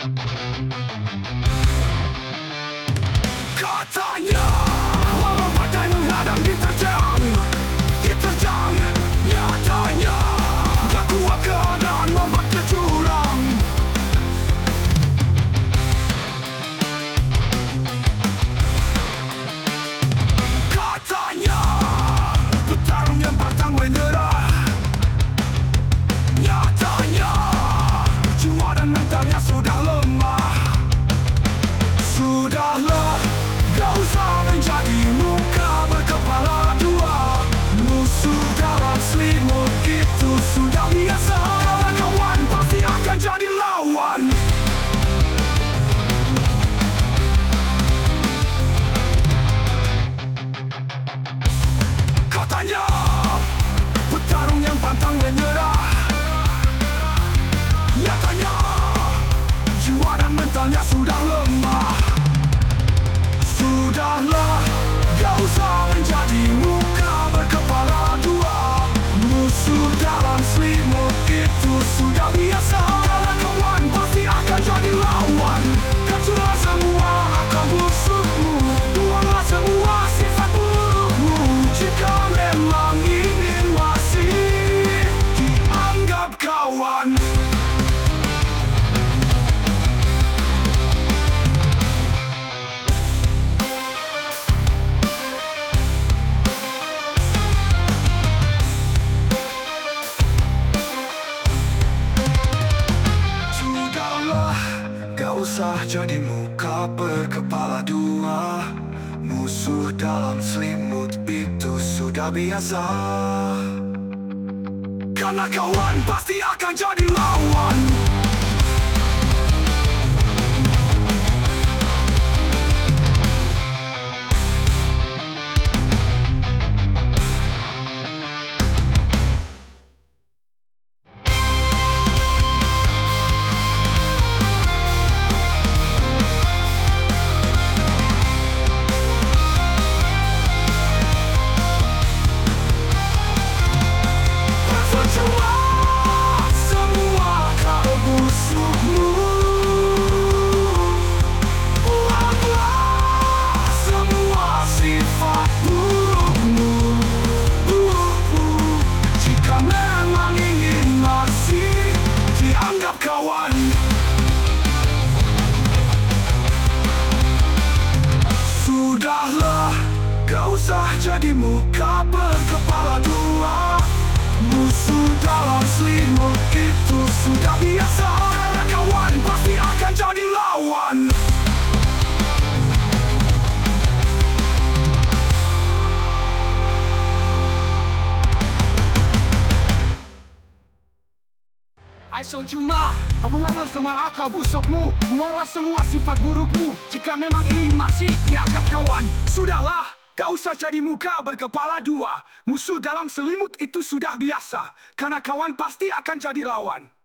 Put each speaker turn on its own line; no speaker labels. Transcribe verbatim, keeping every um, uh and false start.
Katanya walau badai menghadang diterjang, diterjang nyatanya tak kuat keadaan membuat dia curang. Katanya petarung yang pantang menyerah, nyatanya jiwa dan mentalnya sudah lemah. Sudahlah, gak usah menjadi muka berkepala dua. Musuh dalam selimut itu sudah biasa. Kawan pasti akan jadi lawan. Katanya petarung yang pantang menyerah, nyatanya jiwa dan mentalnya sudah lemah. Sudahlah, gak usah menjadi muka berkepala dua. Musuh dalam selimut itu sudah biasa. Kawan pasti akan jadi lawan. Kacaulah semua akal busukmu, buanglah semua sifat burukmu. Jika memang ingin masih dianggap kawan. Gak usah jadi muka berkepala dua. Musuh dalam selimut itu sudah biasa. Karena kawan pasti akan jadi lawan. Kawan, sudahlah, gak usah jadi muka berkepala dua. Musuh dalam selimut itu sudah biasa. Karena kawan pasti akan jadi lawan. Aisyah cuma buanglah semua akal busukmu, buanglah semua sifat burukmu. Jika memang ingin masih dianggap kawan. Sudahlah, gak usah jadi muka berkepala dua. Musuh dalam selimut itu sudah biasa. Karena kawan pasti akan jadi lawan.